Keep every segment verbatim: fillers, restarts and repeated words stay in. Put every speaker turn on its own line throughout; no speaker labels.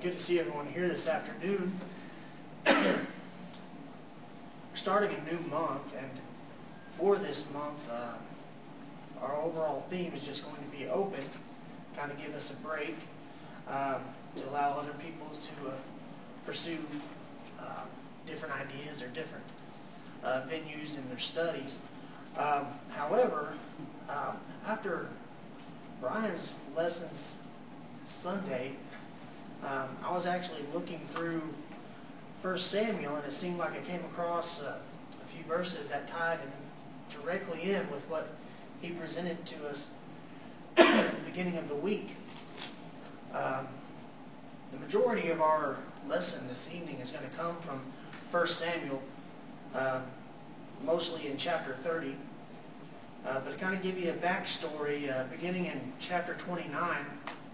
Good to see everyone here this afternoon. We're starting a new month, and for this month, uh, our overall theme is just going to be open, kind of give us a break um, to allow other people to uh, pursue uh, different ideas or different uh, venues in their studies. Um, however, um, after Brian's lessons Sunday, um, I was actually looking through First Samuel, and it seemed like I came across uh, a few verses that tied in directly in with what he presented to us at the beginning of the week. Um, the majority of our lesson this evening is going to come from First Samuel, um, mostly in chapter thirty. Uh, but to kind of give you a backstory, uh, beginning in chapter twenty-nine,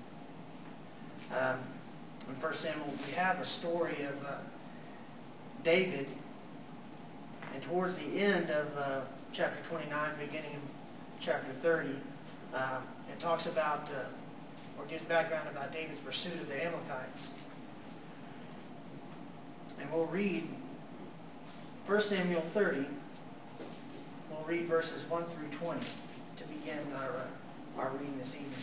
um, in First Samuel, we have a story of uh, David, and towards the end of uh, chapter twenty-nine, beginning in chapter thirty, uh, it talks about, uh, or gives background about David's pursuit of the Amalekites. And we'll read First Samuel thirty. We'll read verses one through twenty to begin our, uh, our reading this evening.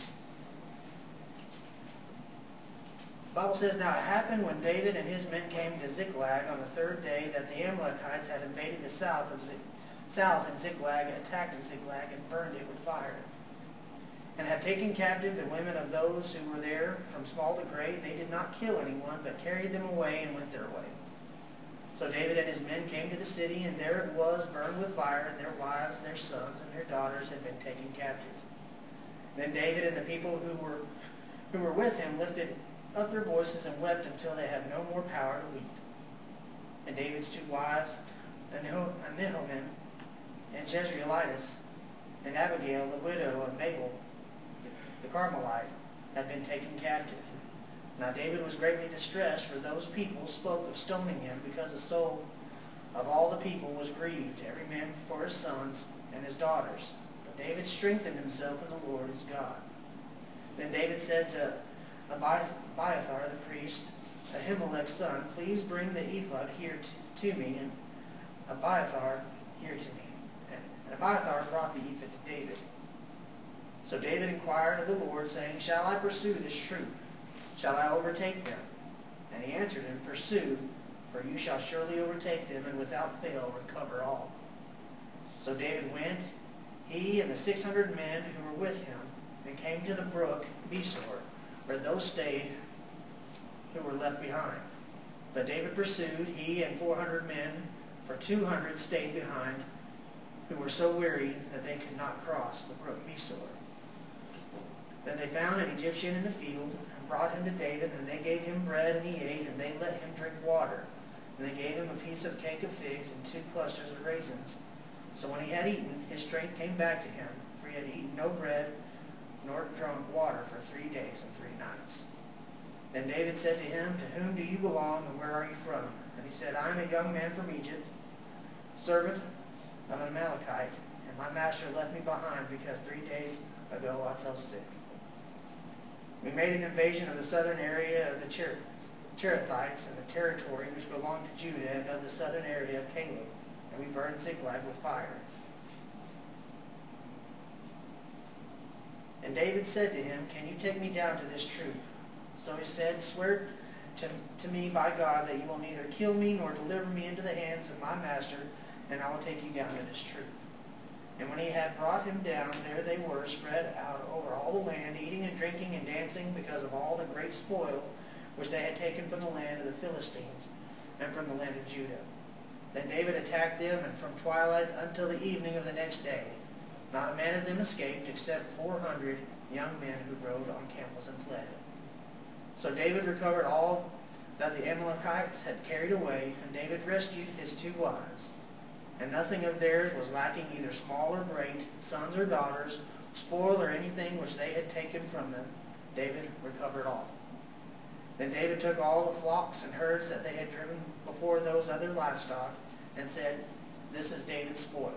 The Bible says, "Now it happened when David and his men came to Ziklag on the third day that the Amalekites had invaded the south of Ziklag, south and Ziklag, attacked Ziklag, and burned it with fire, and had taken captive the women of those who were there from small to great. They did not kill anyone, but carried them away and went their way. So David and his men came to the city, and there it was burned with fire, and their wives, their sons, and their daughters had been taken captive. Then David and the people who were who were with him lifted up their voices and wept until they had no more power to weep. And David's two wives, Ahinoam and Jezreelitis, and Abigail, the widow of Nabal, the Carmelite, had been taken captive. Now David was greatly distressed, for those people spoke of stoning him, because the soul of all the people was grieved, every man for his sons and his daughters. But David strengthened himself in the Lord his God. Then David said to Abiathar the priest, Ahimelech's son, Please bring the ephod here to, to me, and Abiathar here to me. And Abiathar brought the ephod to David. So David inquired of the Lord, saying, Shall I pursue this troop? Shall I overtake them? And he answered him, Pursue, for you shall surely overtake them, and without fail recover all. So David went, he and the six hundred men who were with him, and came to the brook Besor, where those stayed who were left behind. But David pursued, he and four hundred men, for two hundred stayed behind, who were so weary that they could not cross the brook Besor. Then they found an Egyptian in the field, and brought him to David, and they gave him bread, and he ate, and they let him drink water. And they gave him a piece of cake of figs and two clusters of raisins. So when he had eaten, his strength came back to him, for he had eaten no bread, nor drunk water for three days and three nights. Then David said to him, To whom do you belong, and where are you from? And he said, I am a young man from Egypt, servant of an Amalekite, and my master left me behind, because three days ago I fell sick. We made an invasion of the southern area of the Cher Cherethites and the territory which belonged to Judah, and of the southern area of Caleb, and we burned Ziklag with fire. And David said to him, Can you take me down to this troop? So he said, Swear to, to me by God that you will neither kill me nor deliver me into the hands of my master, and I will take you down to this troop. And when he had brought him down, there they were, spread out over all the land, eating and drinking and dancing, because of all the great spoil which they had taken from the land of the Philistines and from the land of Judah. Then David attacked them, and from twilight until the evening of the next day, not a man of them escaped, except four hundred young men who rode on camels and fled. So David recovered all that the Amalekites had carried away, and David rescued his two wives. And nothing of theirs was lacking, either small or great, sons or daughters, spoil or anything which they had taken from them. David recovered all. Then David took all the flocks and herds that they had driven before those other livestock, and said, This is David's spoil.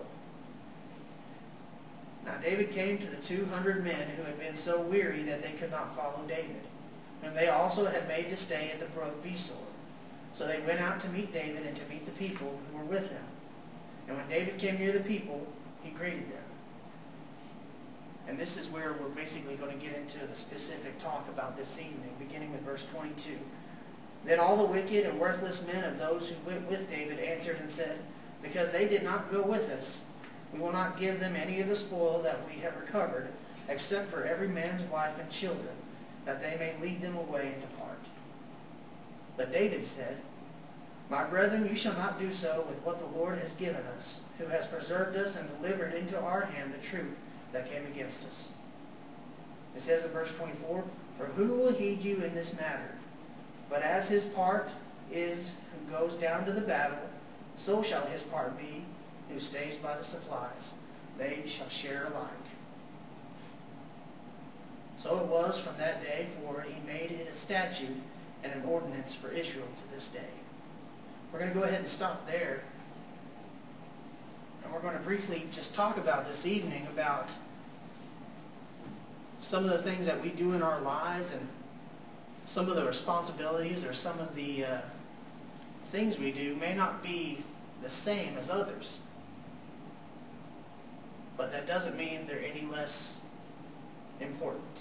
Now David came to the two hundred men who had been so weary that they could not follow David, whom they also had made to stay at the brook Besor. So they went out to meet David and to meet the people who were with him. And when David came near the people, he greeted them. And this is where we're basically going to get into the specific talk about this evening, beginning with verse twenty-two. Then all the wicked and worthless men of those who went with David answered and said, because they did not go with us, we will not give them any of the spoil that we have recovered, except for every man's wife and children, that they may lead them away and depart. But David said, my brethren, you shall not do so with what the Lord has given us, who has preserved us and delivered into our hand the truth that came against us. It says in verse twenty-four, for who will heed you in this matter? But as his part is who goes down to the battle, so shall his part be who stays by the supplies. They shall share alike. So it was from that day forward he made it a statute and an ordinance for Israel to this day. We're going to go ahead and stop there. And we're going to briefly just talk about this evening about some of the things that we do in our lives and some of the responsibilities or some of the uh, things we do may not be the same as others. But that doesn't mean they're any less important.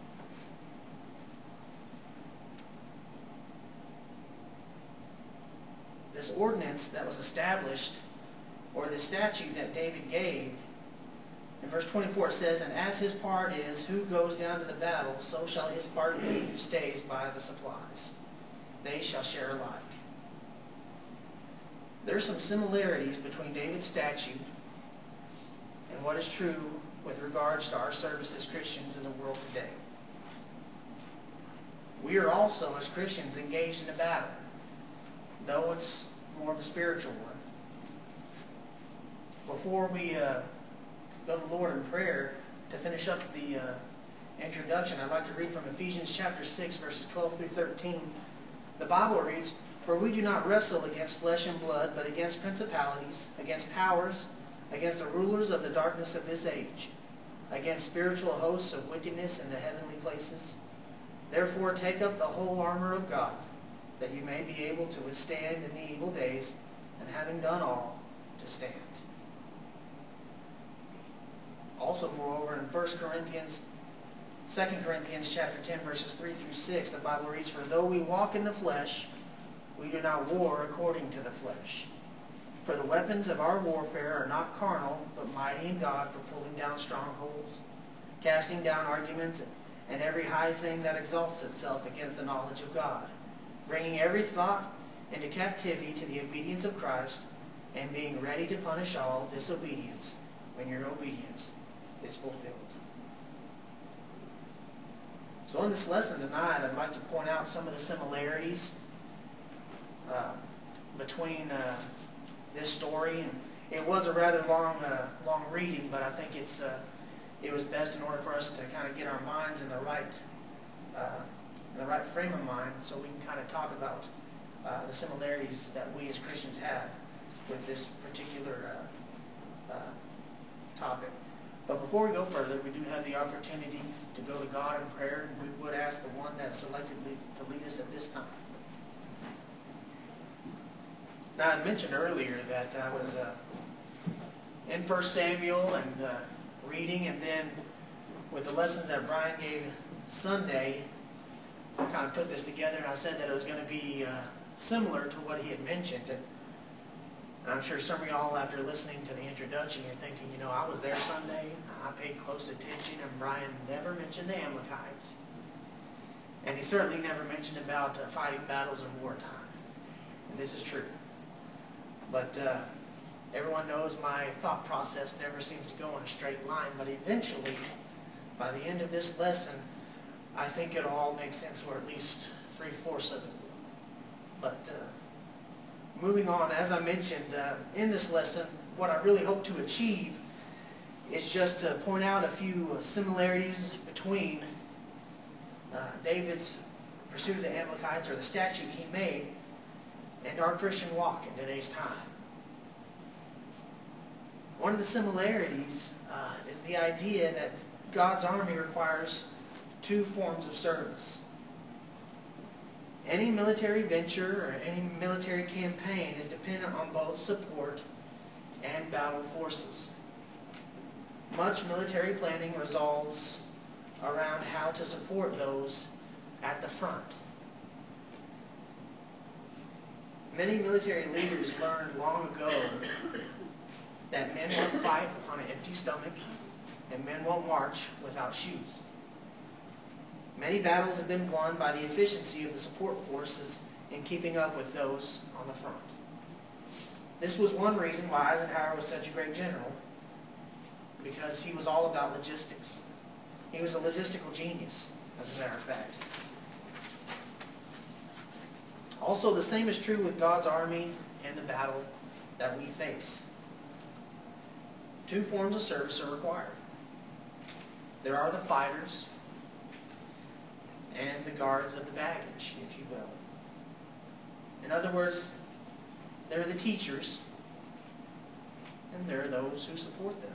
This ordinance that was established, or the statute that David gave, in verse twenty-four it says, and as his part is who goes down to the battle, so shall his part be who stays by the supplies. They shall share alike. There are some similarities between David's statute and what is true with regards to our service as Christians in the world today. We are also, as Christians, engaged in a battle, though it's more of a spiritual one. Before we uh, go to the Lord in prayer to finish up the uh, introduction, I'd like to read from Ephesians chapter six, verses twelve through thirteen. The Bible reads, for we do not wrestle against flesh and blood, but against principalities, against powers, against the rulers of the darkness of this age, against spiritual hosts of wickedness in the heavenly places. Therefore take up the whole armor of God, that you may be able to withstand in the evil days, and having done all, to stand. Also, moreover, in First Corinthians, Second Corinthians chapter ten, verses three through six, the Bible reads, for though we walk in the flesh, we do not war according to the flesh. For the weapons of our warfare are not carnal, but mighty in God for pulling down strongholds, casting down arguments, and every high thing that exalts itself against the knowledge of God, bringing every thought into captivity to the obedience of Christ, and being ready to punish all disobedience when your obedience is fulfilled. So in this lesson tonight, I'd like to point out some of the similarities uh, between uh, this story. And it was a rather long, uh, long reading, but I think it's uh, it was best in order for us to kind of get our minds in the right, uh, in the right frame of mind, so we can kind of talk about uh, the similarities that we as Christians have with this particular uh, uh, topic. But before we go further, we do have the opportunity to go to God in prayer, and we would ask the one that is selected to lead us at this time. Now, I mentioned earlier that I was uh, in First Samuel and uh, reading, and then with the lessons that Brian gave Sunday, I kind of put this together, and I said that it was going to be uh, similar to what he had mentioned. And, and I'm sure some of y'all, after listening to the introduction, you're thinking, you know, I was there Sunday, I paid close attention, and Brian never mentioned the Amalekites. And he certainly never mentioned about uh, fighting battles in wartime. And this is true. But uh, everyone knows my thought process never seems to go in a straight line. But eventually, by the end of this lesson, I think it'll all make sense, or at least three-fourths of it will. But uh, moving on, as I mentioned, uh, in this lesson, what I really hope to achieve is just to point out a few similarities between uh, David's pursuit of the Amalekites, or the statute he made, and our Christian walk in today's time. One of the similarities uh, is the idea that God's army requires two forms of service. Any military venture or any military campaign is dependent on both support and battle forces. Much military planning revolves around how to support those at the front. Many military leaders learned long ago that men won't fight on an empty stomach and men won't march without shoes. Many battles have been won by the efficiency of the support forces in keeping up with those on the front. This was one reason why Eisenhower was such a great general, because he was all about logistics. He was a logistical genius, as a matter of fact. Also, the same is true with God's army and the battle that we face. Two forms of service are required. There are the fighters and the guards of the baggage, if you will. In other words, there are the teachers and there are those who support them.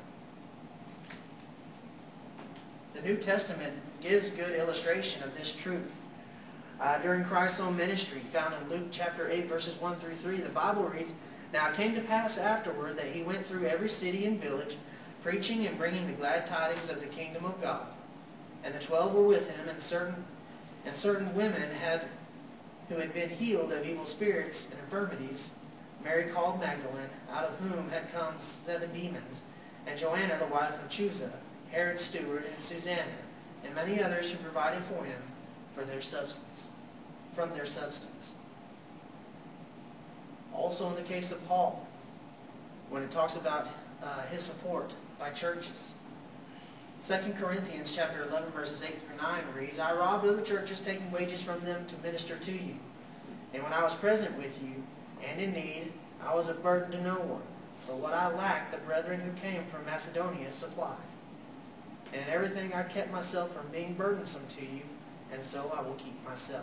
The New Testament gives good illustration of this truth. Uh, during Christ's own ministry, found in Luke chapter eight, verses one through three, the Bible reads, "Now it came to pass afterward that he went through every city and village, preaching and bringing the glad tidings of the kingdom of God. And the twelve were with him, and certain and certain women had who had been healed of evil spirits and infirmities, Mary called Magdalene, out of whom had come seven demons, and Joanna the wife of Chuza, Herod's steward, and Susanna, and many others who provided for him for their substance, from their substance." Also in the case of Paul, when it talks about uh, his support by churches. Second Corinthians chapter eleven, verses eight through nine reads, "I robbed other churches, taking wages from them to minister to you. And when I was present with you, and in need, I was a burden to no one. But what I lacked, the brethren who came from Macedonia supplied. And in everything I kept myself from being burdensome to you, and so I will keep myself."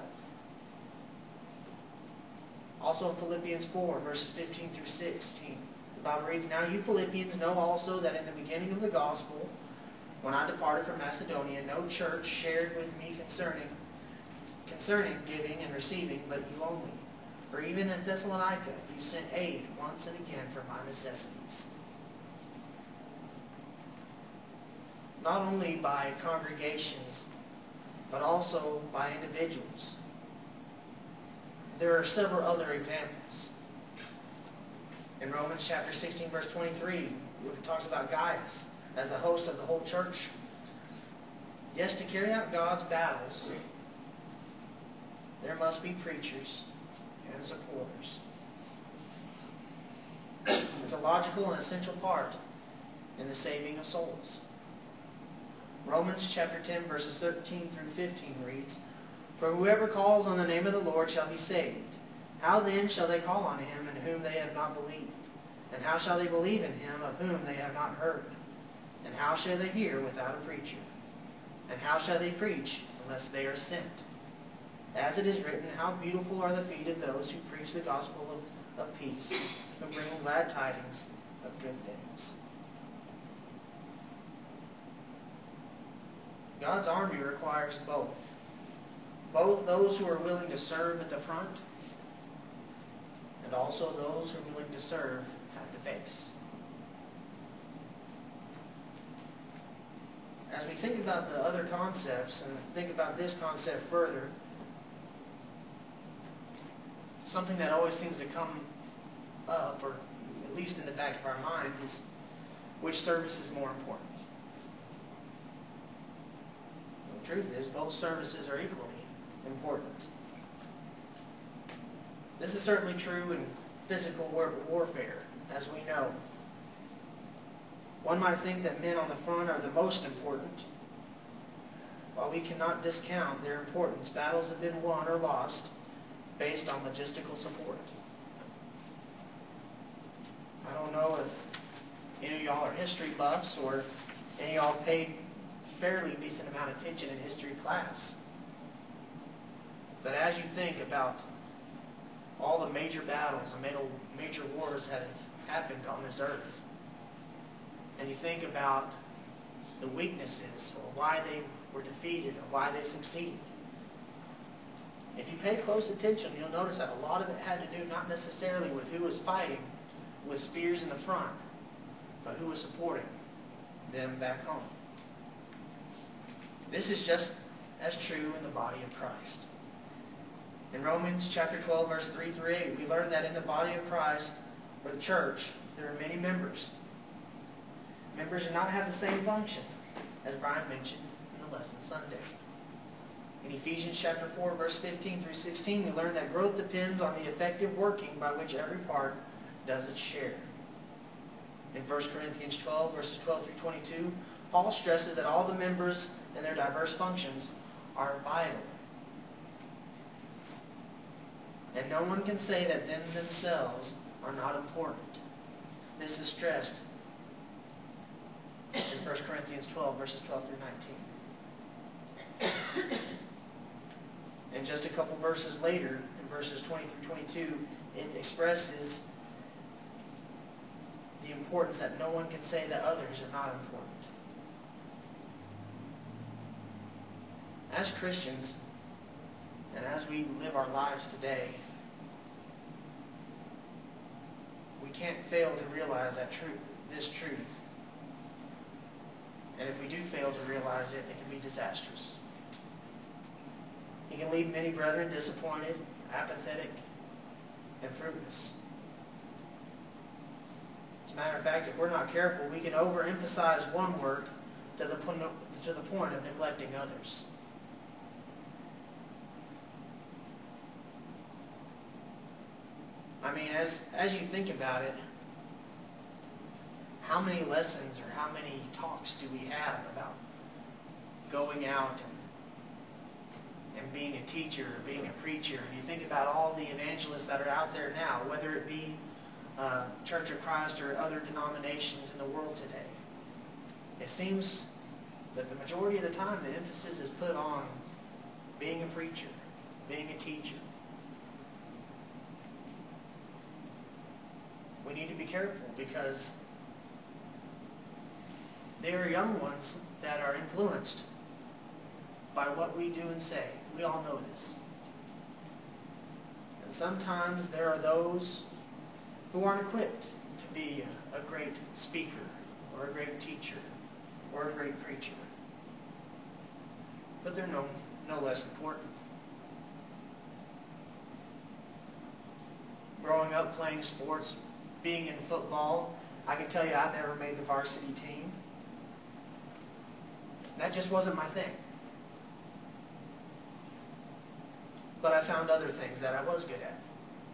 Also in Philippians four, verses fifteen through sixteen, the Bible reads, "Now you Philippians know also that in the beginning of the gospel, when I departed from Macedonia, no church shared with me concerning, concerning giving and receiving, but you only. For even in Thessalonica you sent aid once and again for my necessities." Not only by congregations, but also by individuals. There are several other examples. In Romans chapter sixteen, verse twenty-three, it talks about Gaius as the host of the whole church. Yes, to carry out God's battles, there must be preachers and supporters. It's a logical and essential part in the saving of souls. Romans chapter ten, verses thirteen through fifteen reads, "For whoever calls on the name of the Lord shall be saved. How then shall they call on him in whom they have not believed? And how shall they believe in him of whom they have not heard? And how shall they hear without a preacher? And how shall they preach unless they are sent? As it is written, how beautiful are the feet of those who preach the gospel of, of peace, who bring glad tidings of good things." God's army requires both. Both those who are willing to serve at the front and also those who are willing to serve at the base. As we think about the other concepts and think about this concept further, something that always seems to come up, or at least in the back of our mind, is which service is more important. The truth is, both services are equally important. This is certainly true in physical war warfare, as we know. One might think that men on the front are the most important. While we cannot discount their importance, battles have been won or lost based on logistical support. I don't know if any of y'all are history buffs or if any of y'all paid fairly decent amount of attention in history class. But as you think about all the major battles and major wars that have happened on this earth, and you think about the weaknesses or why they were defeated or why they succeeded, If you pay close attention, you'll notice that a lot of it had to do not necessarily with who was fighting with spears in the front, but who was supporting them back home. This is just as true in the body of Christ. In Romans chapter twelve, verse three through eight, we learn that in the body of Christ, or the church, there are many members. Members do not have the same function, as Brian mentioned in the lesson Sunday. In Ephesians chapter four, verse fifteen through sixteen, we learn that growth depends on the effective working by which every part does its share. In First Corinthians twelve, verses twelve through twenty-two, Paul stresses that all the members and their diverse functions are vital. And no one can say that them themselves are not important. This is stressed in First Corinthians twelve, verses twelve through nineteen. And just a couple verses later, in verses twenty through twenty-two, it expresses the importance that no one can say that others are not important. As Christians, and as we live our lives today, we can't fail to realize that truth, this truth. And if we do fail to realize it, it can be disastrous. It can leave many brethren disappointed, apathetic, and fruitless. As a matter of fact, if we're not careful, we can overemphasize one work to the, to the point of neglecting others. I mean, as, as you think about it, how many lessons or how many talks do we have about going out and, and being a teacher or being a preacher? And you think about all the evangelists that are out there now, whether it be uh, Church of Christ or other denominations in the world today. It seems that the majority of the time the emphasis is put on being a preacher, being a teacher. We need to be careful because there are young ones that are influenced by what we do and say. We all know this. And sometimes there are those who aren't equipped to be a great speaker or a great teacher or a great preacher. But they're no, no less important. Growing up playing sports, being in football, I can tell you I never made the varsity team. That just wasn't my thing. But I found other things that I was good at.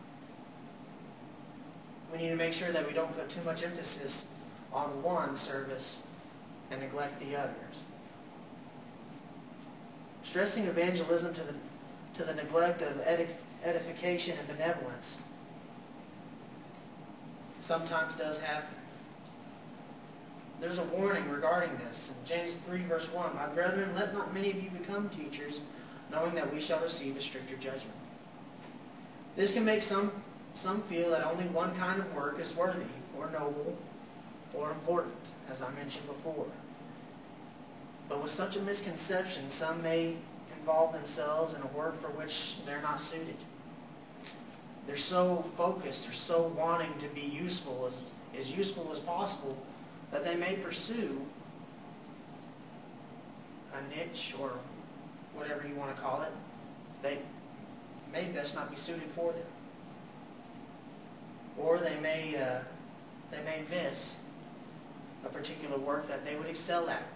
We need to make sure that we don't put too much emphasis on one service and neglect the others. Stressing evangelism to the, to the neglect of edification and benevolence sometimes does happen. There's a warning regarding this. In James three, verse one, "My brethren, let not many of you become teachers, knowing that we shall receive a stricter judgment." This can make some, some feel that only one kind of work is worthy, or noble, or important, as I mentioned before. But with such a misconception, some may involve themselves in a work for which they're not suited. They're so focused or so wanting to be useful, as, as useful as possible, that they may pursue a niche or whatever you want to call it. They may best not be suited for them. Or they may, uh, they may miss a particular work that they would excel at,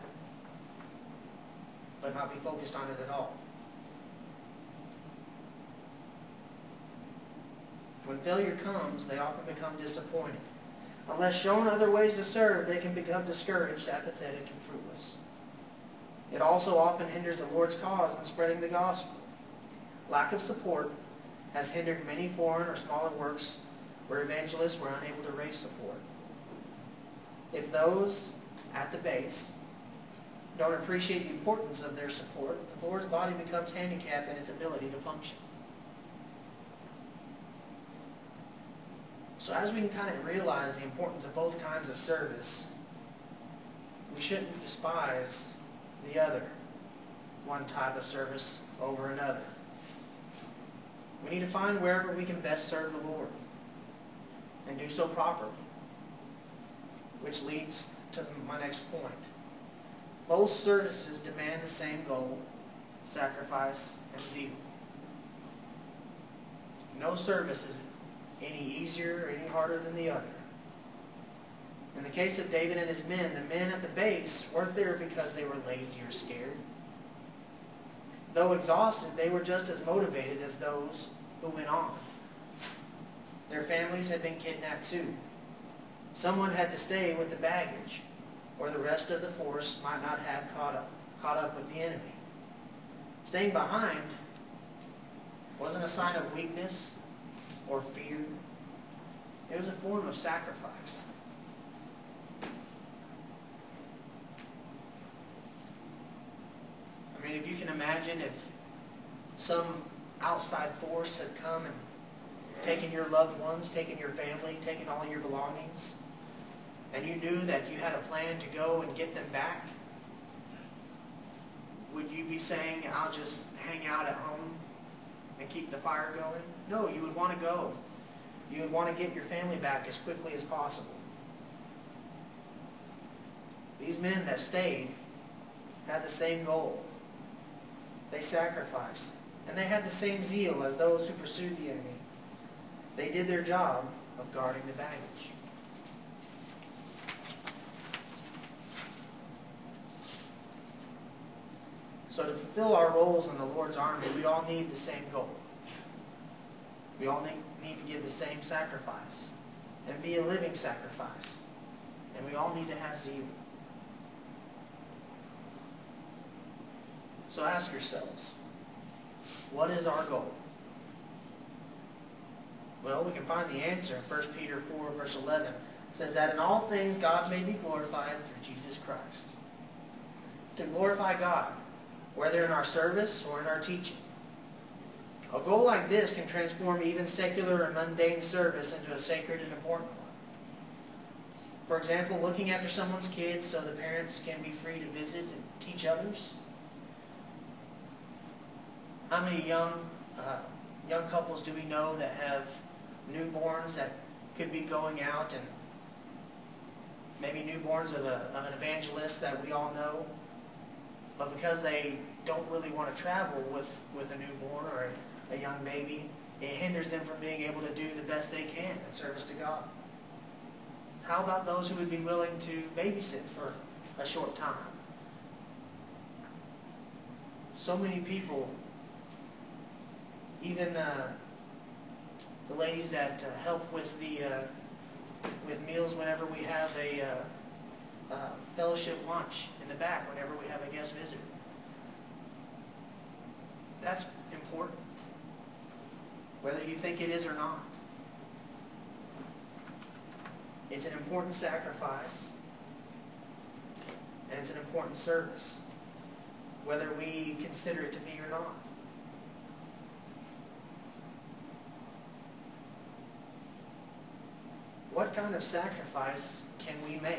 but not be focused on it at all. When failure comes, they often become disappointed. Unless shown other ways to serve, they can become discouraged, apathetic, and fruitless. It also often hinders the Lord's cause in spreading the gospel. Lack of support has hindered many foreign or smaller works where evangelists were unable to raise support. If those at the base don't appreciate the importance of their support, the Lord's body becomes handicapped in its ability to function. So as we can kind of realize the importance of both kinds of service, we shouldn't despise the other, one type of service over another. We need to find wherever we can best serve the Lord and do so properly. Which leads to my next point. Both services demand the same goal, sacrifice, and zeal. No service is any easier or any harder than the other. In the case of David and his men, the men at the base weren't there because they were lazy or scared. Though exhausted, they were just as motivated as those who went on. Their families had been kidnapped too. Someone had to stay with the baggage, or the rest of the force might not have caught up, caught up with the enemy. Staying behind wasn't a sign of weakness or fear. It was a form of sacrifice. I mean, if you can imagine if some outside force had come and taken your loved ones, taken your family, taken all your belongings, and you knew that you had a plan to go and get them back, would you be saying, I'll just hang out at home and keep the fire going? No, you would want to go. You would want to get your family back as quickly as possible. These men that stayed had the same goal. They sacrificed. And they had the same zeal as those who pursued the enemy. They did their job of guarding the baggage. So to fulfill our roles in the Lord's army, we all need the same goal. We all need, need to give the same sacrifice and be a living sacrifice. And we all need to have zeal. So ask yourselves, what is our goal? Well, we can find the answer in First Peter four, verse eleven. It says that in all things God may be glorified through Jesus Christ. To glorify God, whether in our service or in our teaching. A goal like this can transform even secular and mundane service into a sacred and important one. For example, looking after someone's kids so the parents can be free to visit and teach others. How many young uh, young couples do we know that have newborns that could be going out, and maybe newborns of, a, of an evangelist that we all know, but because they don't really want to travel with, with a newborn or a, a young baby, it hinders them from being able to do the best they can in service to God? How about those who would be willing to babysit for a short time? So many people, even uh, the ladies that uh, help with the uh, with meals whenever we have a uh, uh, fellowship lunch in the back, whenever we have a guest visitor. That's important, whether you think it is or not. It's an important sacrifice, and it's an important service, whether we consider it to be or not. What kind of sacrifice can we make?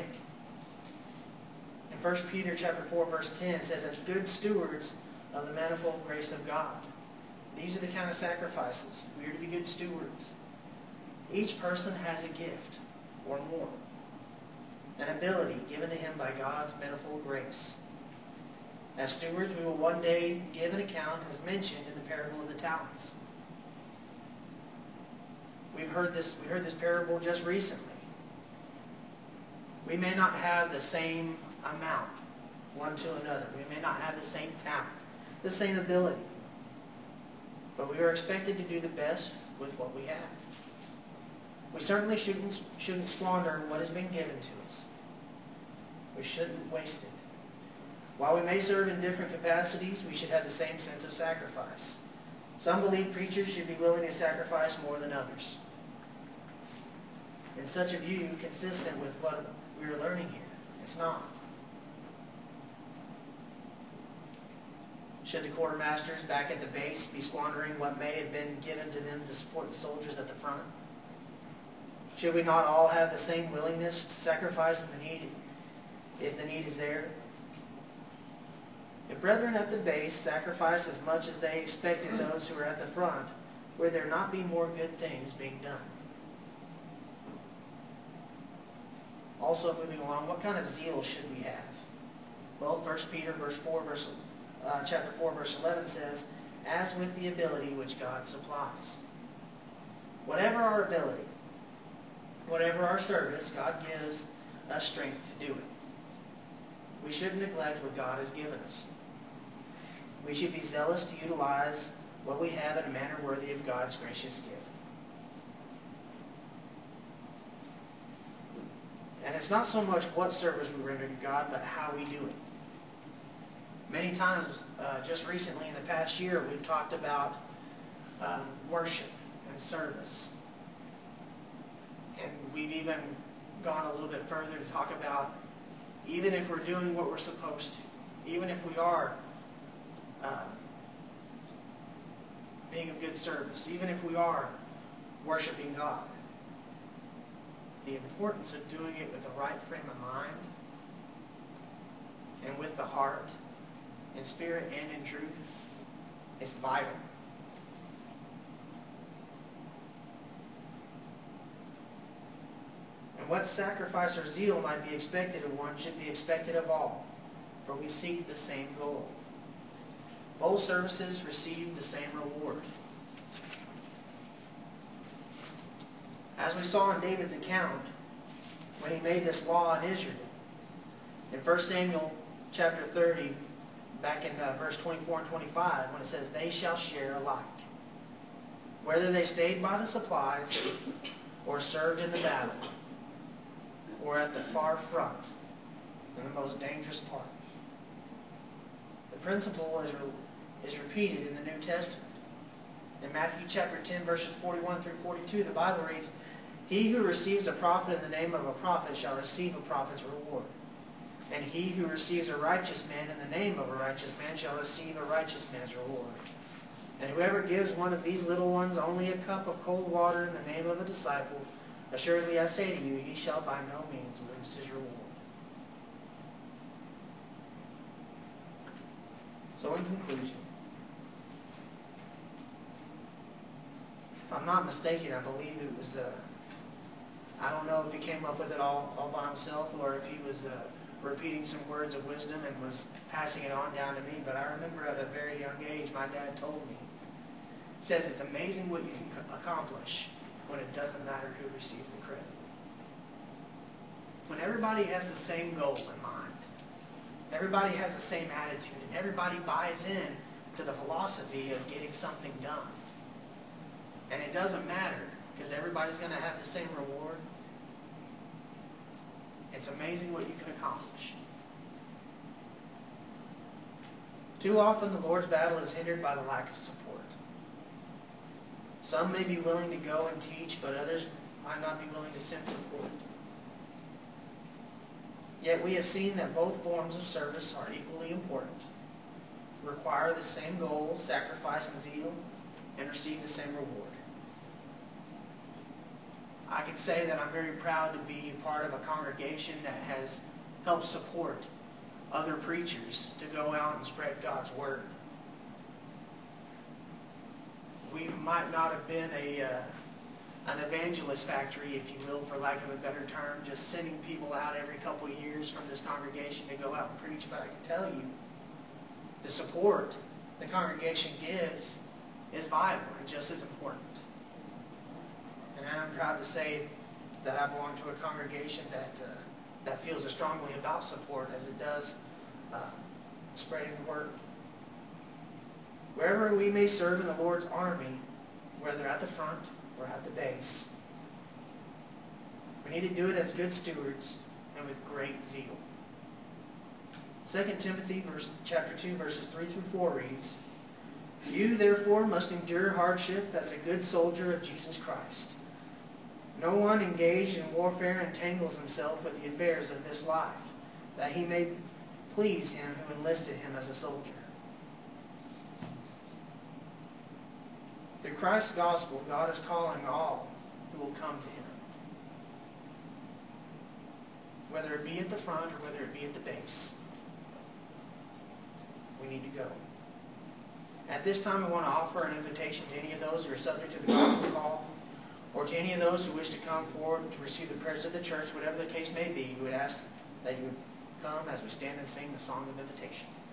In First Peter chapter four, verse ten, it says, as good stewards of the manifold grace of God. These are the kind of sacrifices. We are to be good stewards. Each person has a gift, or more, an ability given to him by God's manifold grace. As stewards, we will one day give an account as mentioned in the parable of the talents. We've heard this, we heard this parable just recently. We may not have the same amount one to another. We may not have the same talent, the same ability. But we are expected to do the best with what we have. We certainly shouldn't, shouldn't squander what has been given to us. We shouldn't waste it. While we may serve in different capacities, we should have the same sense of sacrifice. Some believe preachers should be willing to sacrifice more than others. In such a view, consistent with what we are learning here, it's not. Should the quartermasters back at the base be squandering what may have been given to them to support the soldiers at the front? Should we not all have the same willingness to sacrifice if the need, if the need is there? The brethren at the base sacrificed as much as they expected those who were at the front Will there not be more good things being done? Also, moving along, what kind of zeal should we have? Well, First Peter verse four, verse, uh, chapter four, verse eleven says, as with the ability which God supplies. Whatever our ability, whatever our service, God gives us strength to do it. We shouldn't neglect what God has given us. We should be zealous to utilize what we have in a manner worthy of God's gracious gift. And it's not so much what service we render to God, but how we do it. Many times, uh, just recently in the past year, we've talked about uh, worship and service. And we've even gone a little bit further to talk about even if we're doing what we're supposed to, even if we are uh, being of good service, even if we are worshiping God, the importance of doing it with the right frame of mind and with the heart, in spirit and in truth, is vital. And what sacrifice or zeal might be expected of one should be expected of all, for we seek the same goal. Both services receive the same reward. As we saw in David's account, when he made this law in Israel, in First Samuel chapter thirty, back in uh, verse twenty-four and twenty-five, when it says, they shall share alike, whether they stayed by the supplies, or served in the battle, or at the far front, in the most dangerous part. The principle is, re is repeated in the New Testament. In Matthew chapter ten, verses forty-one through forty-two, the Bible reads, he who receives a prophet in the name of a prophet shall receive a prophet's reward. And he who receives a righteous man in the name of a righteous man shall receive a righteous man's reward. And whoever gives one of these little ones only a cup of cold water in the name of a disciple, assuredly I say to you, he shall by no means lose his reward. So in conclusion, if I'm not mistaken, I believe it was, uh, I don't know if he came up with it all, all by himself or if he was uh, repeating some words of wisdom and was passing it on down to me, but I remember at a very young age, my dad told me, he says it's amazing what you can accomplish when it doesn't matter who receives the credit. When everybody has the same goal in mind, everybody has the same attitude, and everybody buys in to the philosophy of getting something done. And it doesn't matter, because everybody's going to have the same reward. It's amazing what you can accomplish. Too often the Lord's battle is hindered by the lack of support. Some may be willing to go and teach, but others might not be willing to send support. Yet we have seen that both forms of service are equally important, require the same goal, sacrifice and zeal, and receive the same reward. I can say that I'm very proud to be a part of a congregation that has helped support other preachers to go out and spread God's word. We might not have been a uh, an evangelist factory, if you will, for lack of a better term, just sending people out every couple of years from this congregation to go out and preach, but I can tell you the support the congregation gives is vital and just as important. And I'm proud to say that I belong to a congregation that uh, that feels as strongly about support as it does uh, spreading the word. Wherever we may serve in the Lord's army, whether at the front or at the base, we need to do it as good stewards and with great zeal. Second Timothy verse, chapter two, verses three through four reads, you therefore must endure hardship as a good soldier of Jesus Christ. No one engaged in warfare entangles himself with the affairs of this life, that he may please him who enlisted him as a soldier. Through Christ's gospel, God is calling all who will come to him, whether it be at the front or whether it be at the base. We need to go. At this time, we want to offer an invitation to any of those who are subject to the gospel call, or to any of those who wish to come forward to receive the prayers of the church, whatever the case may be. We would ask that you would come as we stand and sing the song of invitation.